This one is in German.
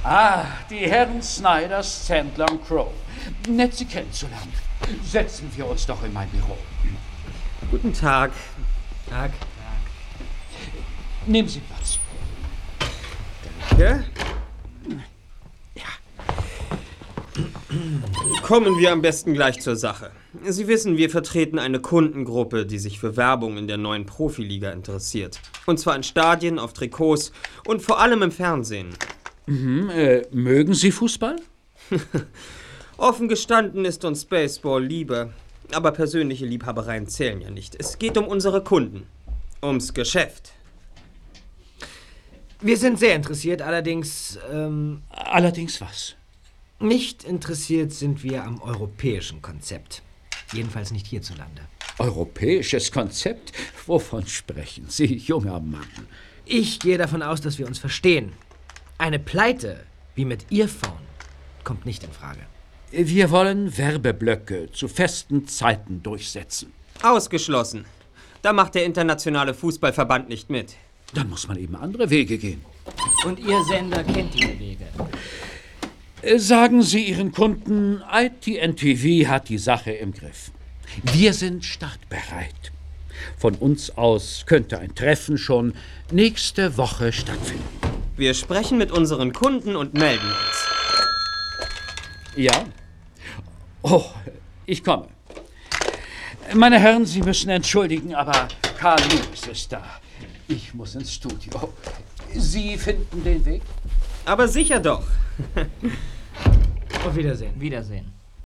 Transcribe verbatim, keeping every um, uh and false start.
Ah, die Herren Snyders, Sandler und Crow. Nett, Sie kennenzulernen. Setzen wir uns doch in mein Büro. Guten Tag. Tag. Nehmen Sie Platz. Danke. Kommen wir am besten gleich zur Sache. Sie wissen, wir vertreten eine Kundengruppe, die sich für Werbung in der neuen Profiliga interessiert. Und zwar in Stadien, auf Trikots und vor allem im Fernsehen. Mhm, äh, mögen Sie Fußball? Offen gestanden ist uns Baseball lieber. Aber persönliche Liebhabereien zählen ja nicht. Es geht um unsere Kunden. Ums Geschäft. Wir sind sehr interessiert, allerdings, ähm... Allerdings was? Nicht interessiert sind wir am europäischen Konzept. Jedenfalls nicht hierzulande. Europäisches Konzept? Wovon sprechen Sie, junger Mann? Ich gehe davon aus, dass wir uns verstehen. Eine Pleite, wie mit Earphone, kommt nicht in Frage. Wir wollen Werbeblöcke zu festen Zeiten durchsetzen. Ausgeschlossen. Da macht der internationale Fußballverband nicht mit. Dann muss man eben andere Wege gehen. Und Ihr Sender kennt diese Wege. Sagen Sie Ihren Kunden, I T N T V hat die Sache im Griff. Wir sind startbereit. Von uns aus könnte ein Treffen schon nächste Woche stattfinden. Wir sprechen mit unseren Kunden und melden uns. Ja? Oh, ich komme. Meine Herren, Sie müssen entschuldigen, aber Carl Lewis ist da. Ich muss ins Studio. Sie finden den Weg? Aber sicher doch. Auf Wiedersehen. Wiedersehen.